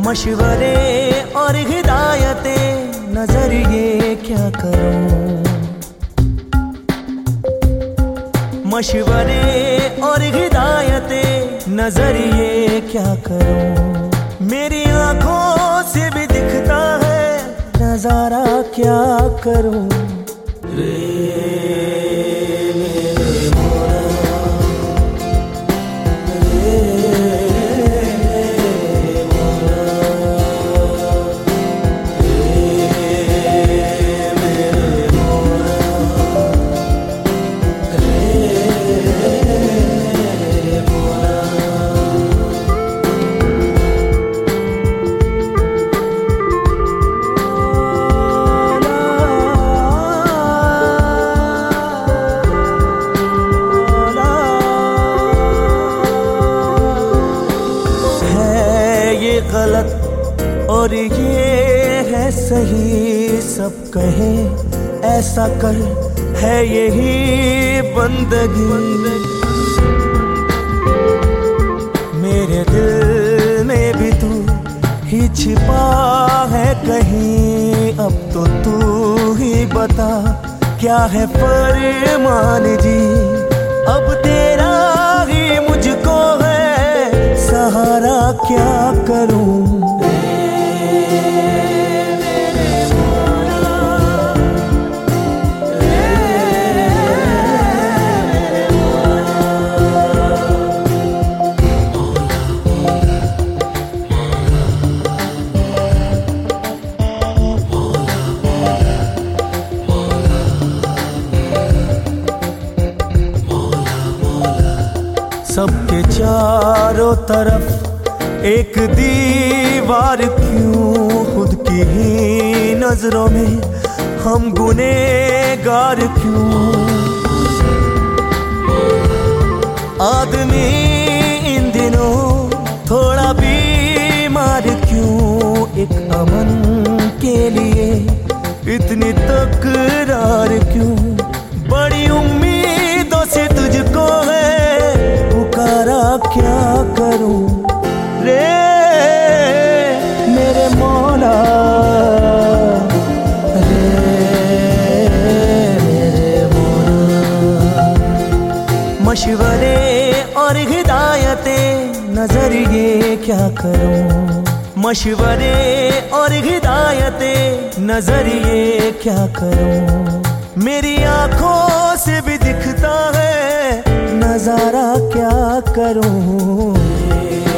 मशवरे और हिदायतें नजरिए क्या करूं, मशवरे और हिदायतें नजरिए क्या करूं। मेरी आंखों से भी दिखता है नजारा, क्या करूं। गलत और ये है सही, सब कहे ऐसा कर, है यही बंदगी। मेरे दिल में भी तू ही छिपा है कहीं, अब तो तू ही बता क्या है फरमान जी। अब तेरा ही मुझको है सहारा, क्या करूं। सबके चारों तरफ एक दीवार क्यों, खुद की ही नजरों में हम गुनहगार क्यों। आदमी इन दिनों थोड़ा बीमार क्यों, एक अमन के लिए इतनी तकरार क्यों। बड़ी उम्मीदों से तुझको है पुकारा, क्या करूं रे मेरे मौला, रे मेरे मौला। मशवरे और हिदायतें नजरिए क्या करूं, मशवरे और हिदायतें नजरिए क्या करूं। मेरी आंखों से भी दिखता है नजारा, क्या करूं।